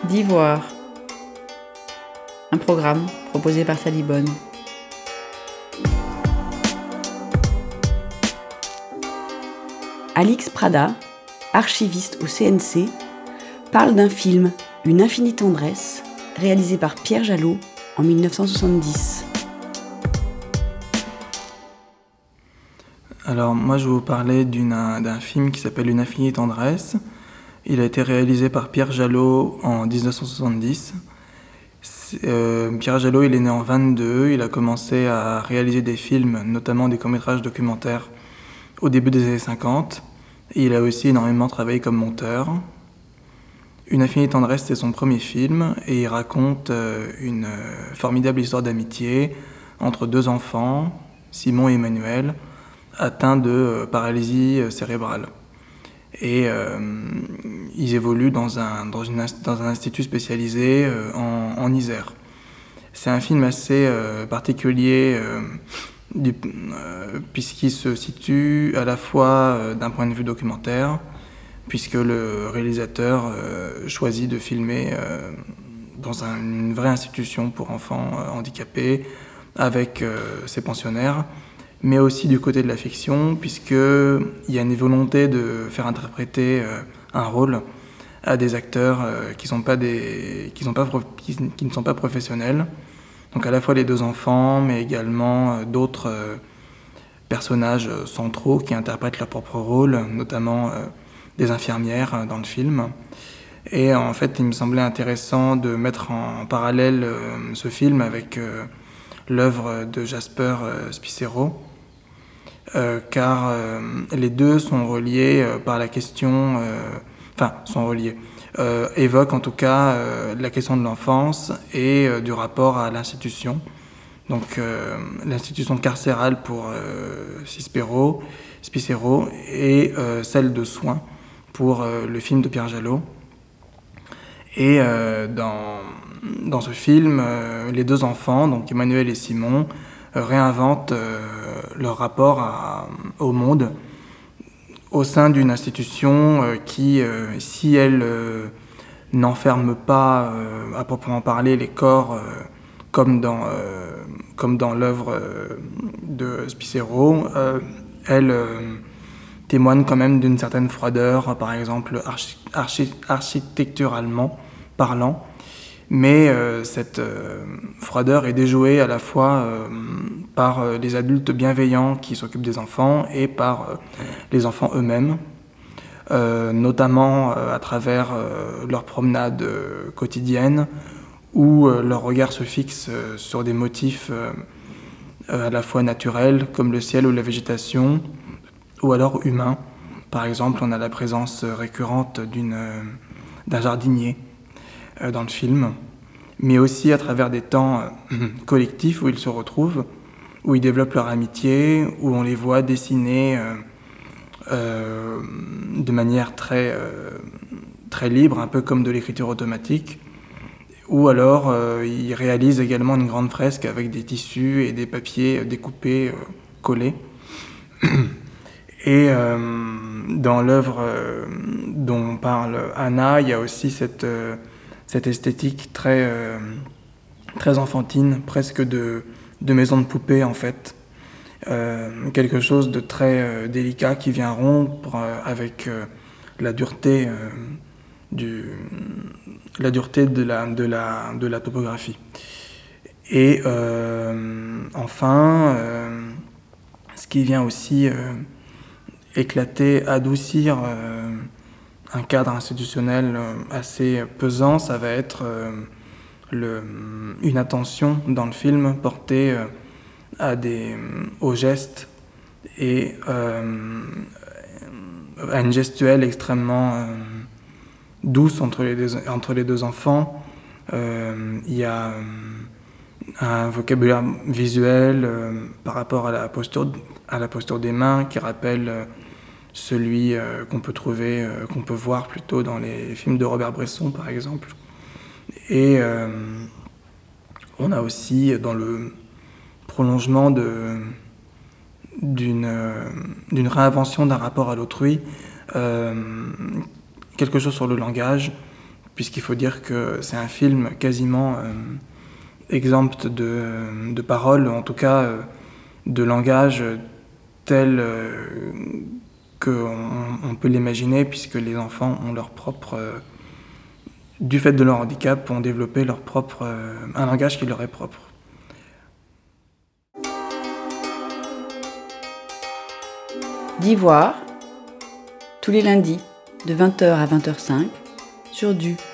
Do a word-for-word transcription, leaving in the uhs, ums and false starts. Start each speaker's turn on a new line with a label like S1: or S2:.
S1: d'Ivoire. Un programme proposé par Sally Bonne. Alix Prada, archiviste au C N C, parle d'un film, Une infinie tendresse, réalisé par Pierre Jalot en dix-neuf cent soixante-dix.
S2: Alors moi je vais vous parler d'une, d'un film qui s'appelle Une infinie tendresse. Il a été réalisé par Pierre Jalot en dix-neuf cent soixante-dix. Euh, Pierre Jalot, il est né en vingt-deux, il a commencé à réaliser des films, notamment des courts-métrages documentaires, au début des années cinquante. Et il a aussi énormément travaillé comme monteur. Une infinie tendresse, c'est son premier film, et il raconte euh, une euh, formidable histoire d'amitié entre deux enfants, Simon et Emmanuel, atteints de euh, paralysie euh, cérébrale. Et euh, ils évoluent dans un, dans, une, dans un institut spécialisé euh, en, en Isère. C'est un film assez euh, particulier euh, du, euh, puisqu'il se situe à la fois euh, d'un point de vue documentaire, puisque le réalisateur euh, choisit de filmer euh, dans un, une vraie institution pour enfants euh, handicapés avec euh, ses pensionnaires, mais aussi du côté de la fiction, puisqu'il y a une volonté de faire interpréter euh, un rôle à des acteurs euh, qui, sont pas des, qui, sont pas, qui, qui ne sont pas professionnels. Donc à la fois les deux enfants, mais également euh, d'autres euh, personnages centraux qui interprètent leur propre rôle, notamment euh, des infirmières euh, dans le film. Et en fait, il me semblait intéressant de mettre en parallèle euh, ce film avec euh, l'œuvre de Jasper euh, Spicero, Euh, car euh, les deux sont reliés euh, par la question, euh, enfin, sont reliés, euh, évoquent en tout cas euh, la question de l'enfance et euh, du rapport à l'institution. Donc, euh, l'institution carcérale pour euh, Spicero, Spicero et euh, celle de soins pour euh, le film de Pierre Jalot. Et euh, dans, dans ce film, euh, les deux enfants, donc Emmanuel et Simon, réinventent euh, leur rapport à, au monde au sein d'une institution euh, qui, euh, si elle euh, n'enferme pas euh, à proprement parler les corps euh, comme dans, euh, comme dans l'œuvre euh, de Spicero, euh, elle euh, témoigne quand même d'une certaine froideur, par exemple archi- archi- architecturalement parlant. Mais euh, cette euh, froideur est déjouée à la fois euh, par euh, les adultes bienveillants qui s'occupent des enfants et par euh, les enfants eux-mêmes, euh, notamment euh, à travers euh, leurs promenades euh, quotidiennes où euh, leur regard se fixe euh, sur des motifs euh, à la fois naturels comme le ciel ou la végétation, ou alors humains. Par exemple, on a la présence récurrente d'une, euh, d'un jardinier dans le film, mais aussi à travers des temps euh, collectifs où ils se retrouvent, où ils développent leur amitié, où on les voit dessiner euh, euh, de manière très, euh, très libre, un peu comme de l'écriture automatique, ou alors euh, ils réalisent également une grande fresque avec des tissus et des papiers découpés, euh, collés. Et euh, dans l'œuvre euh, dont parle Anna, il y a aussi cette... Euh, cette esthétique très, euh, très enfantine, presque de, de maison de poupée en fait. Euh, quelque chose de très euh, délicat qui vient rompre euh, avec euh, la dureté, euh, du, la dureté de, la, de, la, de la topographie. Et euh, enfin, euh, ce qui vient aussi euh, éclater, adoucir euh, un cadre institutionnel assez pesant, ça va être euh, le, une attention dans le film portée euh, à des, aux gestes et euh, à une gestuelle extrêmement euh, douce entre les deux, entre les deux enfants. Euh, il y a euh, un vocabulaire visuel euh, par rapport à la posture, à la posture des mains qui rappelle euh, celui euh, qu'on peut trouver, euh, qu'on peut voir plutôt dans les films de Robert Bresson, par exemple. Et euh, on a aussi, dans le prolongement de, d'une, euh, d'une réinvention d'un rapport à l'autrui, euh, quelque chose sur le langage, puisqu'il faut dire que c'est un film quasiment euh, exempt de, de paroles, en tout cas euh, de langage tel euh, qu'on on peut l'imaginer, puisque les enfants ont leur propre, euh, du fait de leur handicap, ont développé leur propre, euh, un langage qui leur est propre.
S1: D'Ivoire, tous les lundis, de vingt heures à vingt heures cinq, sur Du.